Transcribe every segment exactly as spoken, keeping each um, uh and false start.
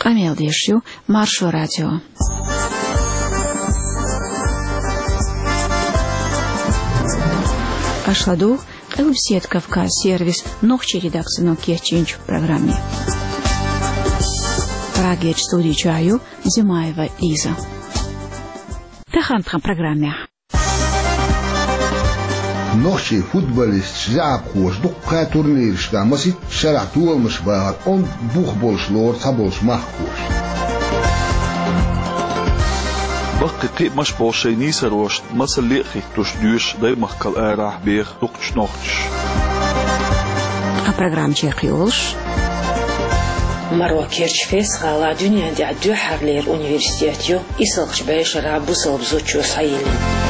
Камел Дешью, Маршо Радио. Ашладух, Элбсет Кавказ сервис, ногче редакцию Nokia Change в программе. Рагеч студии Чаю, Зимаева Лиза. Тахантхан программе. Ногче футболист шляп хош, дукка турнир штамасит шаратуал мышбар, он бух больш лор, сабольш махкош. بق قيب مش بوشي نيسا روش مسل ليخي تشدوش داي مخكال آراح بيخ دقش نوخش А программче Киолш Марва Керчфес гала дюня дя дю харлер университетю исылгыш бэш рабусыл бзучу сайылын.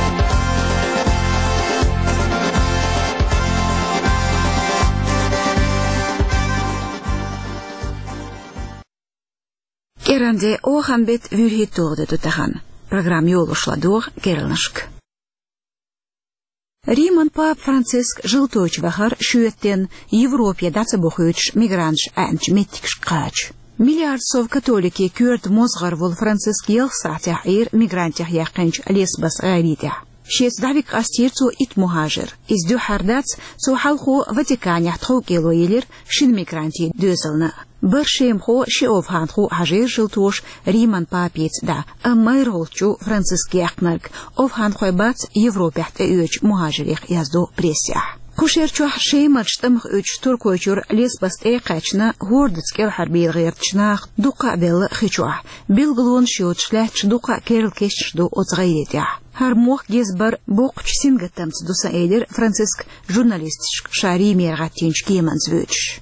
Керанде оханбет вюрхитогде тутахан. Программ Йолушладур Герлнашк. Риман пап Франциск жылточ вахар шуеттен Европе дацебохуч мигрантш анч меттикш кач. Миллиардсов католики кюрт мозгар вол Франциск елсатя ир мигрантях яқинч лесбас гайритя. Шец давик астирцу ит мухажир. Из дю хардац цу халху Ватиканях тхоукело елир шин мигранти дюзелна. Бершем хо шиов ханху хажир жылтош Риман папец да амайролчу Франциск яқнарк ов ханхой бац Европехт өч мухажирих язду прессях. Кушерчух шеймач тамх өч туркойчур лесбаст эқачна гордыцкер харбил гертчнах дука бел хичух. Билглон шиотшлахч дука керл кешчду оцгайетях. Хармох гезбар боқч сингатамц дуса эйлер Франциск журналистшк шари мергатинч кеманзвөч.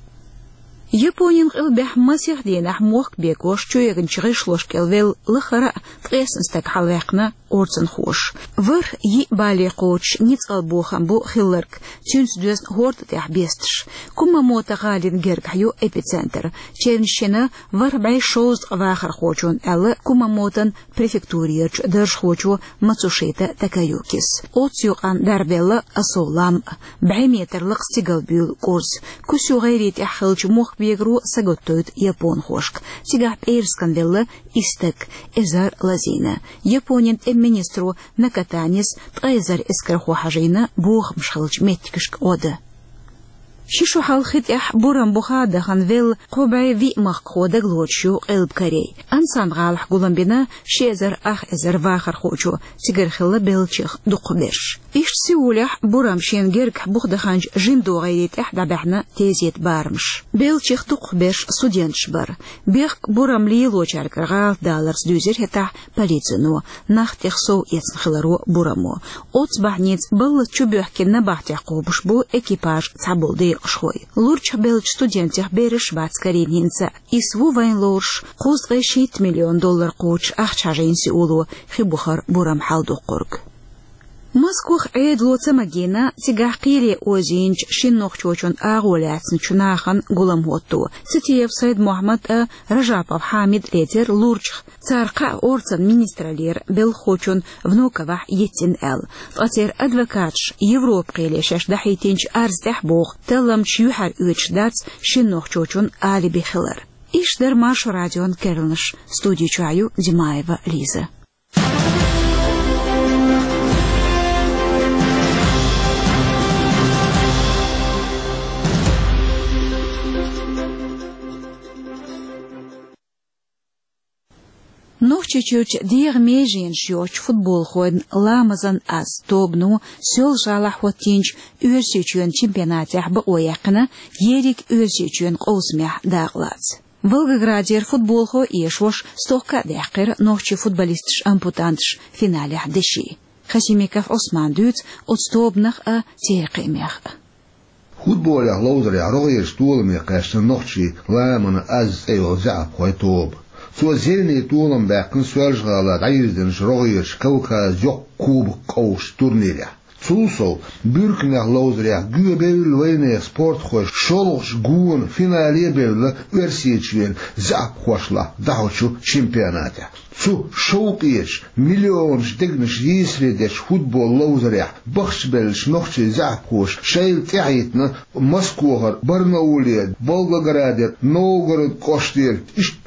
Японин илбех масих динах мох бекош чуегин чыгышлош келвел лыхара фресенстак халвекна орцен хош. Выр и бали коч ниц албохам бу хиллерк тюнс дюз хорт тех бестш. Кумамото галин гергхю эпицентр. Чернщина вар бай шоуз вахар хочун элы Кумамотон префектурияч дырш хочу мацушета такаюкис. Оцюкан дарбелла асолам бай метрлык стигалбюл корс. Кусю гайрит ахылч мох бегру саготтойт Япон хошк. Тигап эйрскан велла истек эзар лазина. Японин министру накатанис тайзар эскерху хажина бух мшхылч меттикшк оды. Шишу халхит ях бурам бухада ханвел кубай ви махкода глочу элбкарей. Ансан галх гуламбина шезар ах эзар вахар хочу тигархилла белчих дукбеш. Иш сиулях бурам шенгерк бухда ханж жинду гайрит ах дабахна тезет бармш. Белчих дукбеш студентш бар. Бех бурам лилочар каргал даларс дюзер хета полицину нахтех соу яцнхилару бурамо. Оцбахниц был чубех кенна бахтях кубуш бу экипаж цабулды шхой. Лурч белч студентях береш вацкарининца и сву вайн лорш кузгай шит миллион доллар коч ахчажинси улу хибухар бурам халду корг. Москвах эйдло цамагина тигахкири озинч шиннохчочун агуляцн чунахан гуламхотту. Цитиев Сайд Мухаммад а Ражапов Хамид лидер лурч царка орцан министралер белхочун внуковах еттин эл. Фатер адвокатш Европ қилешеш дахитинч арздах бог телам чюхар үч дац шиннохчочун али бихилар. Ишдер Маршо Радион Керлнаш. Студию Чаю Зимаева Лиза. Nog чуть-чуть дир межин шёч футбол ходн ламазан аз тобну сёл жала хотинч үрсечүн чемпионатах ба оякна ерик үрсечүн qousмях дагладс. Волгоградер футбол хо ешош стокка дакыр ногчи футболистш ампутантш финалях деши. Хасимиков Осман дюц от стобнах а текемях. Футболях лоузаря роеш тулмех кашна ногчи ламана аз эйо зап хойтоб. So zilni tuolam bäkken swelgala dairden roiers Kaukas yok kub kaus turnirja. Susol bürknach lozrja gübel wene sport khosh sholch gun finale bel versiyetchen zap khoshla dahochu championata. Su showqish million stignish yisredesh futbol lozrja bakhshbelsh nochchi zap khosh shayl ta'itna Moskva Barnaul Volgograd Novgorod Koshtir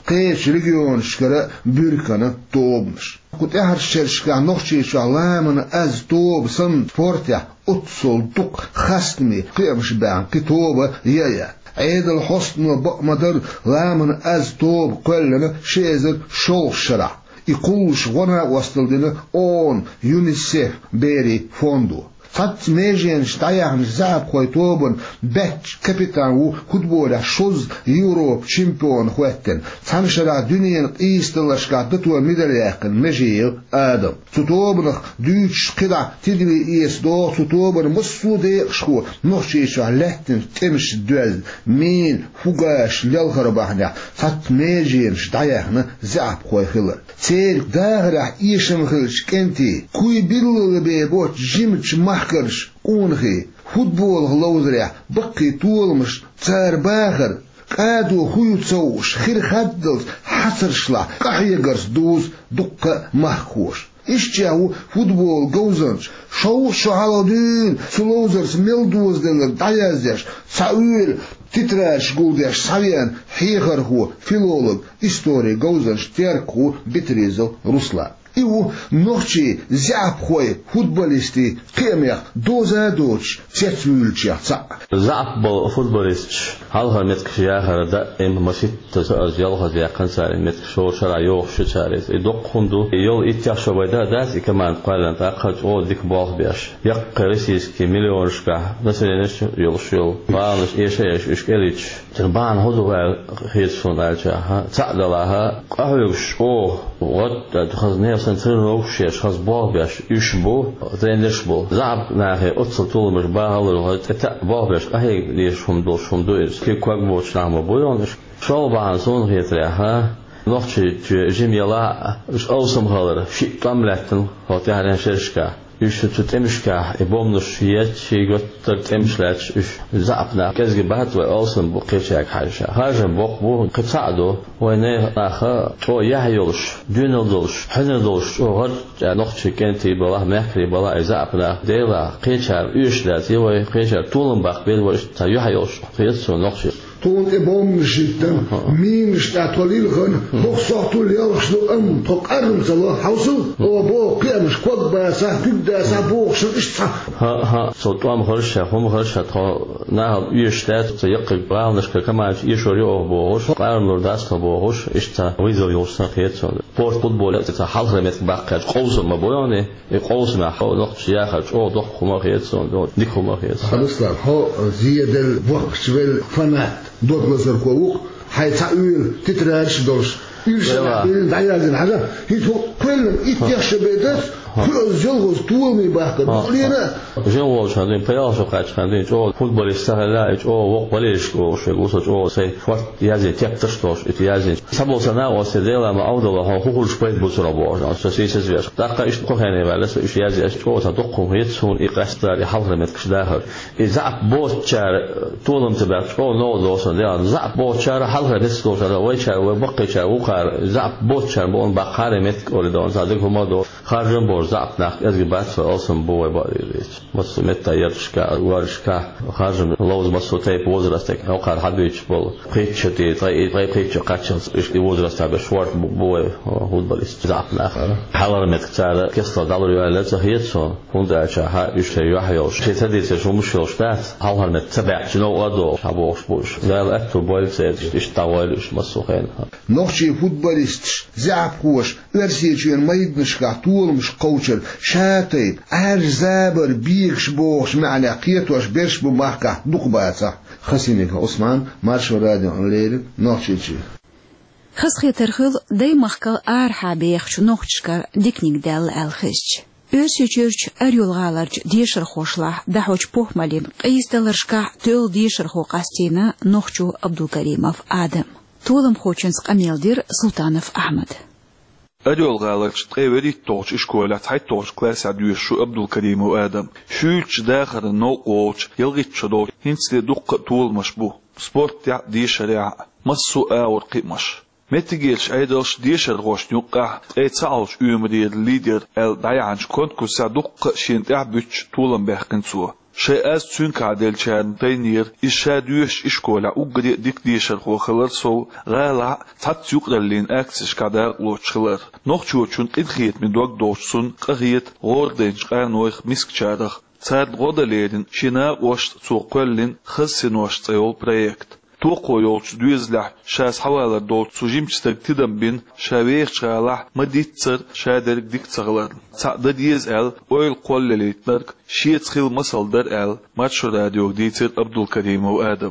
قيش ريجيون شكرا بيركنا توبنش كنت أهر شرشكا نوخشي شعلا من أز توب سن فورتيا أتصل دق خستمي قيمش بان كتوبة يايا عيد الحسن وبقمدر لا من أز توب قلنا شيزر شوق شرع يقولش وانا وصل دينا اون يونيسيف بيري فوندو فات ميجين شتايان زاب خويتوبن باتش كابيتان و فوتبولا شوز يوروب شامبيون خواتن تنشرع دنيا ايستلاشكا دتو ميدالياقن مجيل ادم توتوبنخ دوتش قدع تدري ايس دو توتوبن مصو ديقشكو نوشيشو لاتن تمش دوال مين فوقاش للغرباحنا فات ميجين شتايان زاب خوي خلر تير داغرع ايشم خلش كنتي كوي بيلو بيبوت جيمتش محكرش اونخي فوتبول غلوزرع بقي طولمش تار باخر قادو خويو تسوش خير خدلت حسرشلا قحيقرس دوز دقة محكوش إشتياو فوتبول جوزنش شو شعالدين سلوزرس ميلدوز دلر دايازيش ساويل تتراش قولداش ساويان حيخر هو فيلولوج إستوري جوزنش تيركو بتريزو روسلا إيو نوخشي زعب خوي فوتبوليستي قيميق دوزا دوتش تيتويلتشي زعب فوتبوليست هل هرمتك شياخر دا إم مشيت تسأز يلغز يقن ساري متك شور شرع يوخ شو ساريس إدوق خندو يول إتياش بيدا داس إكمان قالن تاقج أو ديك باغ بياش يق رسيس كي مليون شكا مثلا نش يول شيول فانش إيش إيش إيش إليش تنبان هدو خيسون ألجاها تعدلها قهوش أو وقت تخز نيف سنترين روشيش خز باغ بياش يشبو زينش بو زعب ناخي أتصل طول مش باهل وهد إتا باغ بياش أهي ليش هم دول شم دوئز كي كواك بوش نعمل بويونش شو بان سون غيتريها نوخشي جيميلا مش أوسم غالر شي طملتن هاتي هرين شرشكا يش تتمشكا يبومنش يات شي قط تمشلاتش يش زعبنا كزغي بهت وأوسم بقيتشاك حاجة حاجة بوق بو قطعدو وينه ناخا تو يحيولش دينولش حنولش او غد نوخشي كنتي بالله مخري بالله زعبنا ديلا قيتشار يشلات يوي قيتشار طولن باق بيل وش تا يحيولش قيتسو نوخشي تون إبوم جدا مين اشتعطولي لغن بخصوصو ليالخش دو أم تقرم صلاح حوصل هو بو قيمش قد باسا تبدا سابوخ شو اشتع ها ها صوتو أم خرشة هم خرشة تا نهل يشتات تيقق بالنش كمان يشوري أو بوغش قارن لرداس بوغش اشتا ويزو يوصل قيتسو بورت فوتبول تا حال رمت باقي قوس ما بويانه قوس ما خو نقش ياخد او دق ما قيتسو ديك ما قيتسو خلاص هو زيد الوقت والفنات دوت نظر كووق حيتعويل تتراش دوش يرشح بين دعيازين حاجة هيتو كل إتياش بيدات كل جلغز طولمي باقر لينا جلغز هذين بياش وقاعد هذين جو فوتبوليست هلا جو وق وليش جو شو جو سي فوت يازي تكتش دوش إتيازين سبوا سنة وسديلا ما أوضل هو هو الشبيت بوسرا بوش أساسي سزياش دقة إيش كهنة ولا سو إيش يازي إيش جو تدقهم هيتسون إقاستار يحضر متكش داخل إذا بوت شار طولم تبع جو نو دوس ده زع بوت شار حلقة نسلوش هذا ويشار وبقي شار وقار زع بوت شار بون بقارة متك أول دون صادق هم دو خارجن بور زع ناق أزج بات فأصلا بوه باريش مصر متى يرشكا وارشكا خارجن لوز مصر تيب وزرستك أو قار حدويش بول قيتش تي طي طي قيتش قاتشنس إيش دي وزرست تبع شوارت بوه فوتبوليست زع ناق حلقة متك ترى كسر دولار يلا تهيتسون هون ده شها إيش يحيوش شيء تدي تشوف مش يوشتات هالها متبع شنو أدو حبوش بوش لا أكتر بويل سيد إيش طوالش مسوخين نوشي فوتبوليست زعب خوش ورسيجين ما يدنش كعطول مش قوشل شاتي أرزابر بيكش بوش معنى قيتوش بيرش بمحكة دقباتا خسينيك عثمان مارش وراديو أنليل نوشي خسخي ترخل داي محكة أرحا بيخش نوخشكر ديكنيك دال الخشج Örsüçürç əryolğalarç dişir xoşla dahoç pohmalin qeystalırşka töl dişir xoqastini Noxçu Abdulkarimov Adam. Tolum xoçins Qameldir Sultanov Ahmed. أريولغالرش تقيوري توش إشكولات هاي توش كلاس عدوش شو عبد الكريم وآدم شوش داخل النوقوش يلغيت شدور هنسلي دق طول مشبوه سبورت يع دي شريعة مصو آور قيمش متجيلش أيدلش ديشر غوش نوقع أيتسعوش أمرير ليدر ال دايعنش كنت كسا دق شين تعبش طولا بحقن سوا شيء أز تون كعدل شان تينير إشادوش إشكولا أقدر ديك ديشر خو خلر سو غالا تاتيوك دلين أكسش كدار لوش خلر نوخشو تون إدخيت من دوك دوشسون قهيت غور دينش قانوخ مسك شادخ ساد غودليدن شنا وشت سوقلين خسن وشت أيول بريكت توقو يولش دوزلح شاس حوالر دوت سوجيمشتك تدم بين شاويخ شغالح مديتسر شادرك ديك تغلر تعد ديز ال اويل قول ليتنرك شيت خيل مصل در ال ماتشو راديو ديتر عبد الكريم وآدم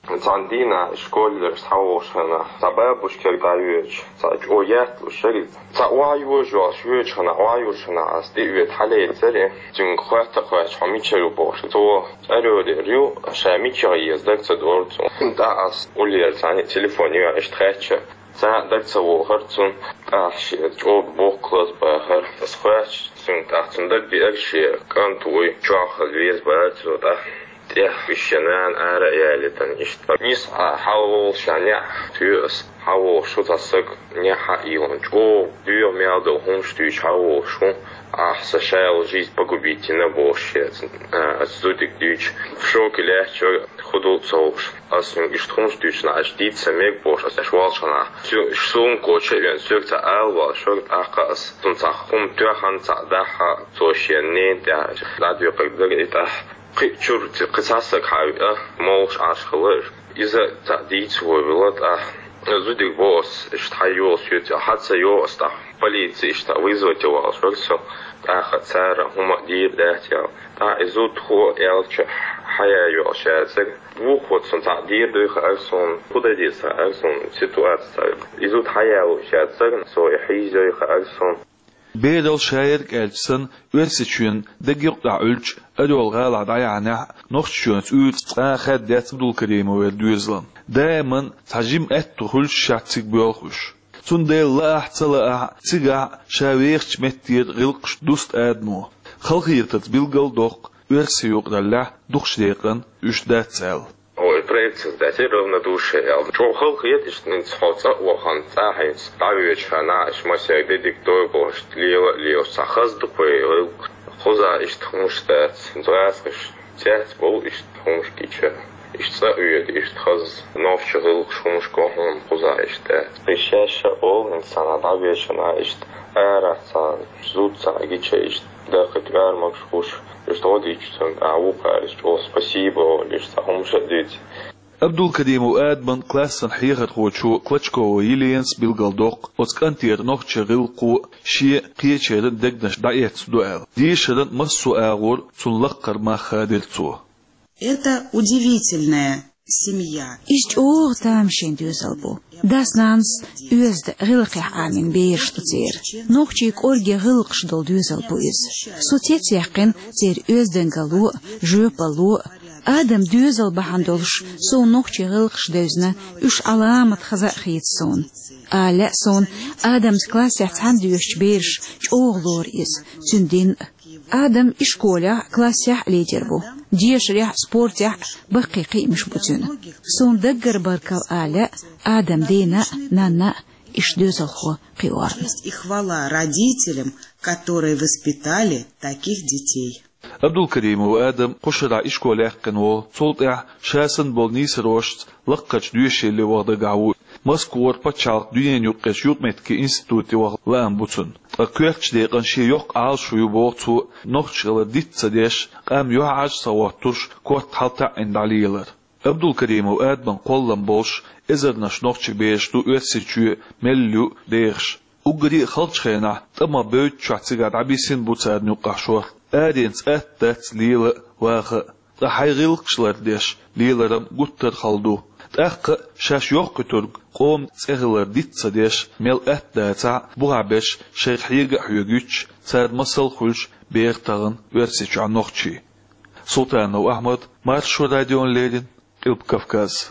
عندنا إشكال صحوش هنا سبب مشكلة قايوش صار أويات وشري صوايوش وشويش هنا وايوش هنا أستيوت حلي تري جن خوات خوات حمي شلو باش تو أرود ريو شامي شيء زدك تدور دا أس أولي الثاني تليفوني اشتغلتش تا دك سو هرتون أحشي جو بوكلز بهر بس خوات سنت أحسن دك بيأكشي كان توي شاخذ ويز بهرتو دا يا فيشنان أرى يالتن إشتبه نيس حاول شانيع تيوس حاول شو تصق نيحا إيون جو ديو ميادو هونش ديوش حاول شو أحسن شايل جيز بقبيتي نبوشيت أزودك ديوش فشوك لحشو خدو تصوش أصلا إشتخونش ديوش نعش ديت سميك بوش أشوالشنا شسون كوشي يون سوك تألوال شوك أقاس تنصحهم توخان تعداها توشينين داش لاديو قدر إتاح شور قصصك حاجة موش عشقلر إذا تعديت وبلاد أه زودك بوس اشتحيو سيوتي حتى يو استا بليت اشتا ويزوتي واشرسو أخذ سارة هما دير داتيا تا إزود خو يالش حياة يو أشياء وخود سن تعدير دوخ أرسون قدر ديسا أرسون سيتواتي إزود حياة وشياء سو يحيز دوخ أرسون بيدل شايرك ألسن ورسيشون دقيق دعولش أدول غالع دعيعنع نخشون تقول آخر دات بدول كريم والدوزلن دائما تحجيم أتخل شاتك بيالخوش تون ديل لا أحتلا تقع شاويرش متير غلقش دوست آدمو خلقير تتبيلغل دوق ورسيوق دلع دوخش ديقن وش دات سال проект датирован на душе. Что холхет ist nicht хотя вохан цахец. Давич хана шмася дедик той бош лила лио сахаз дупой. Хоза ist хумштат. Зрасш цяц бол ist хумшкича. Ist за уед ist хаз новче гылк шумшкохон хоза ist. Пришаша ол инсана давич хана ist араса зуца гича ist. Дахет армак шуш. Что дичтон аупарис. О спасибо лишь хумшадит. عبد الكريم وآدمن كلاسن حيغت خوشو كلتشكو ويلينس بالغلدوق وسكانتير نوخش غلقو شي قيشيرن دقنش دعيت سدوال ديشيرن مصو آغور تنلقر ما خادرتو. Это удивительная семья. Ist auch tamschen düzelbu. Das nans özd gılqih amin beirştutir. Nochchik orge gılqşdol düzelbu is. Sotet yaqin ter özden galu, jöpalu آدم دوزل بحندلش سو نوخش غلقش دوزنا وش علامة خزاق خيت سون آلا سون آدم كلاس يحتان دوش بيرش شوغلور إز تندين آدم إشكولا كلاس يح ليدر بو ديش ريح سبورت يح بقيقي مش بوتون سون دقر بركال آلا آدم دينا نانا إش دوزل خو قيوار И хвала родителям, которые воспитали таких детей. عبد الكريم وآدم قشرع إشكو لاقن و صوتع شاسن بولنيس روشت لقش دوشي اللي وغدقعو مسكور باتشالق ديان يقش يطمت كي انستوتي وغلان بوتن أكوكش ديقن شي يوق عال شو يبوتو نوخش غلا ديت سديش قام يوعاج سواتوش كوات حالتا عند عليلر عبد الكريم وآدم قولن بولش إزرنش نوخش بيشتو ويرسيتشو مليو ديخش وقري خلش خينا تما بيوت شعتيقات عبيسين بوتاد نوقعشوه آدينس أتت ليلة واخ رح يغلقشلر ديش ليلرم قطر خلدو تأخ شاش يوق ترق قوم تغلر ديتسا ديش ميل أتداتا بغعبش شيخ حيقع حيوغيش ساد مصل خلش بيغتغن ورسيش عن نوخشي سلطان وأحمد مارشو راديون ليدين إلب كافكاز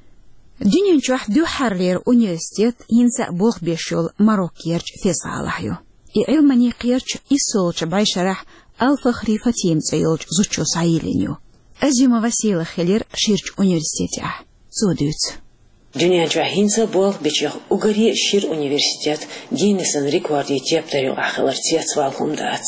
دنيا نشوح دو حرير أونيفرسيتет ينسى بوغ بيشول ماروكيرج فيصالحيو إعلمني قيرج إسولج بايشرح الفخري فتيم تسيولج زوتشو سايلينيو أزيما وسيلة خلير شيرج أونيفرسيتة سودوت دنيا جاهينسا بوغ بيشيخ أغري شير أونيفرسيتет دينسن ريكواردي تيبتريو أخلر تيات والهم دات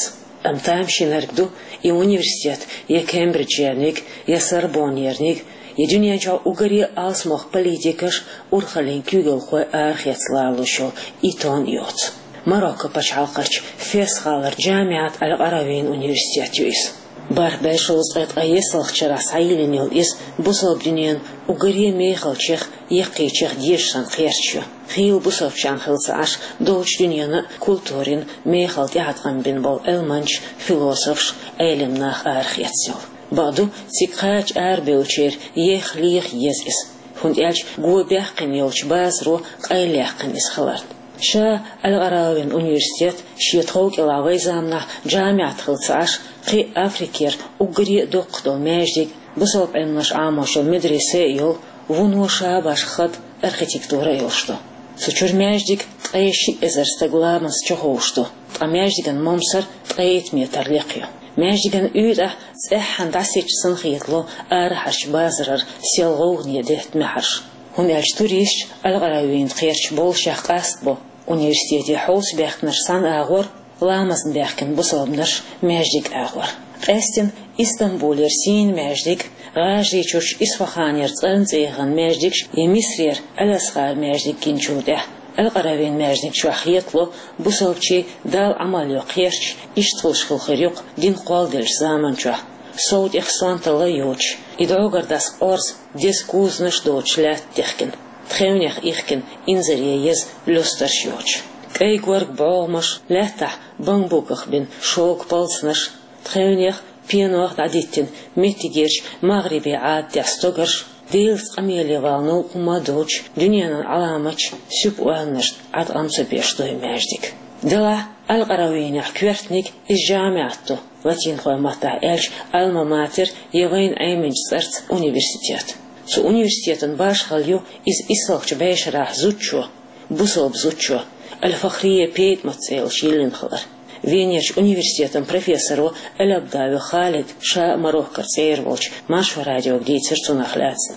Ам тамши наргду и университет, я Кембриджерник, я Сорбонерник, я дюняча угари алсмох политикаш урхалин кюгелхой архецлалушо и тон йоц. Марокко пачалкарч фесхалар джамиат аль-Аравин университет юис. Барбешоз эт аесалхчара сайлинил из бусалбдинен угари мейхалчех якичех дешсан херчу. Хил бусовчан хилсаш долч дюнена культурин мейхал тяхаткан бин бол элманч философш эйлемнах архецел. Баду цикхач арбеучер ех лих езис. Хунд ялч гуобяхкин елч базру кайляхкин из халарт. Ша аль-Аравин университет шиетхоук илавай замна джамиат хилсаш قي أفريقيا أجري دقدو ماجدك بصوب إنش عاموش المدرسة يل ونوشا باش خد أركتيكتورا يلشتو سوچور ماجدك قيشي إزر استغلامس چهوشتو ماجدكن ممسر قيت ميتر لقيو ماجدكن أودا تأحن داسيج سنخيطلو أرحش بازرر سيالغوغنية دهت محرش هم يالشتوريش الغراوين قيرش بولشاق أستبو университете حوس بيخنش سان أغور لامزن بيحكن بصوبنش ماجدك أغور قاستن إسطنبولير سين ماجدك غاجريچوش إسفخانير تنزيغن ماجدكش يمسرير ألاسخار ماجدك كنشوده القراوين ماجدك شوخيطلو بصوبچي دال عماليو قيرش إشتغلش خلخريق دين قوالدلش زامن چوه صوت إخصان تلايوش إدعوغر داس أرز ديس كوزنش دوش لات تخكن تخيونيخ إخكن إنزريا يز لسترشيوش كي قورق بعومش لاتح بانبوكخ بين شوك بالسنش تخيونيخ بيانوخ داديتين ميتيجيرش مغربي عاد تيستوغرش ديلس أميلي والنو قما دوش دنيانا علامش سيبوانش عاد أمسو بيشتوه ماجدك دلا القراوينيخ كويرتنيك إز جامعتو لاتين خواه مطاع إلش ألما ماتر يوين أيمنج سرت университет. Su университетен башхалью из исалхч бешрах зуччо, бусолб зуччо, аль-Фахрия пейт мацел шиллинхалар. Венерч университетен профессору Эль-Абдави Халид ша Марокко цейрволч машу радио где церцунахляцен.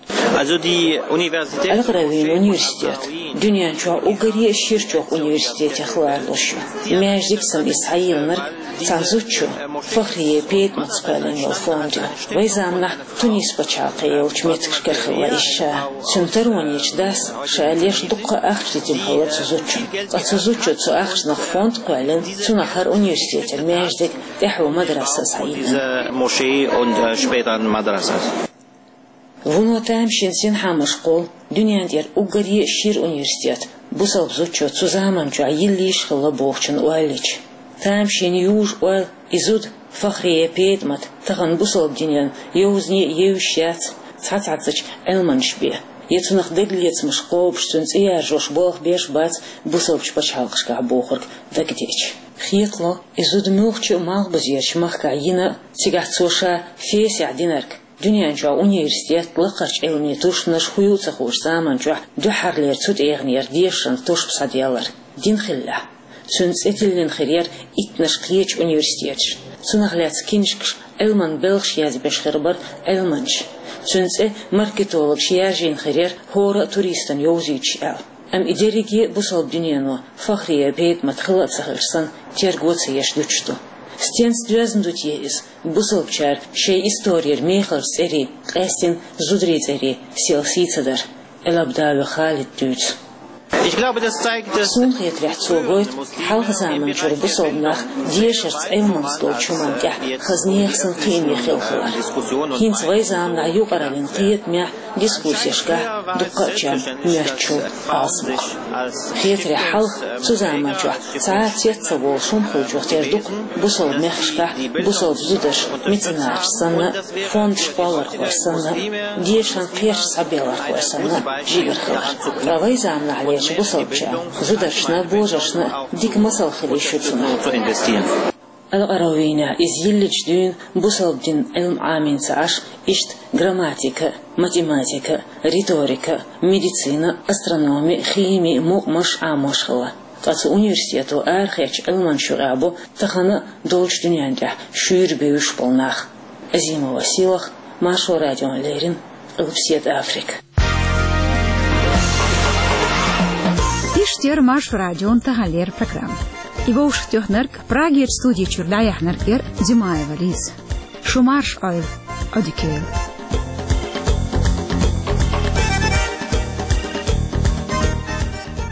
القروين университет. Дюнян чуа угари ширчух университете хларлушу. Мяждик сам Исаилнер цанзучу фахрие пейт мацкален йол фонду. Вайзамна Тунис пачалка елч меткшкерхила иша. Центеронич дас ша леш дукка ахштитим хала цузучу. А цузучу цу ахштнах фонд кален цунахар университете мяждик эху мадраса Саилнер. Moschee und später Madrasa. Вунотам шинсин хамашкол дюняндер угари шир университет бусал зучо цузаманчу аиллиш хала бохчен уалич там шин юж уал изуд фахрия педмат таган бусал дюнян юзни юшят цацацач элманшбе Ецунах деглец мшкоп штунц ия жош бог беш бац бусалч пачалкшка бохорг дагдеч хитло изуд мухчу малбазерч махкаина цигацоша феси адинарк Дюнянча университет лыкач элми тушнаш хуюца хуш заманча дюхарлер цут эгнер дешан туш псадьялар динхилля цунц этиллен хирер итнаш клеч университет цунагляц киншкш элман белш язбеш хербар элманч цунц маркетолог шияжин хирер хора туристан йозич эл ам идериги бусал дюняно фахрия бейт матхылацахырсан тергоца яшлючту Стен стрязндут ес, бусалчар, шей историер мехар сери, кэстин зудрицери, селсицадар, элабдаве халит дюц. Ich glaube, das zeigt, dass Сунхет ряцогойт, халхазаман чур бусалнах, дешерц элманстол чумантя, хазнехсан кими хилхалар. Хинц вайзам на юкаралин киет мя дискуссияшка, дукачам мячу асмах. Хетре халх сузаман чур, цаа цетца вол шумхул чухтер дук, бусал мехшка, бусал зудаш, меценач санна, фонд шпалар хуасанна, дешан перш сабелар хуасанна, жигархалар. Вайзам на алеш бусалча, зудашна, божашна, дик масал хилишуцна. Al-Arawina из Yillich dün Busaldin elm amin saаш ишт грамматика, математика, риторика, медицина, астрономия, химия, мукмаш амошхала. Кацу университету археч элман шурабу тахана долч дюнянда шуир беуш полнах. Азимова силах, Машу радио Лерин, Элпсет Африк. Иштер Маш радион тагалер программ. Ivosh Tjohnark, Prager studie Churdaya Hnarker, Dimaeva Liz. Shumarsh Oil, Odikeel.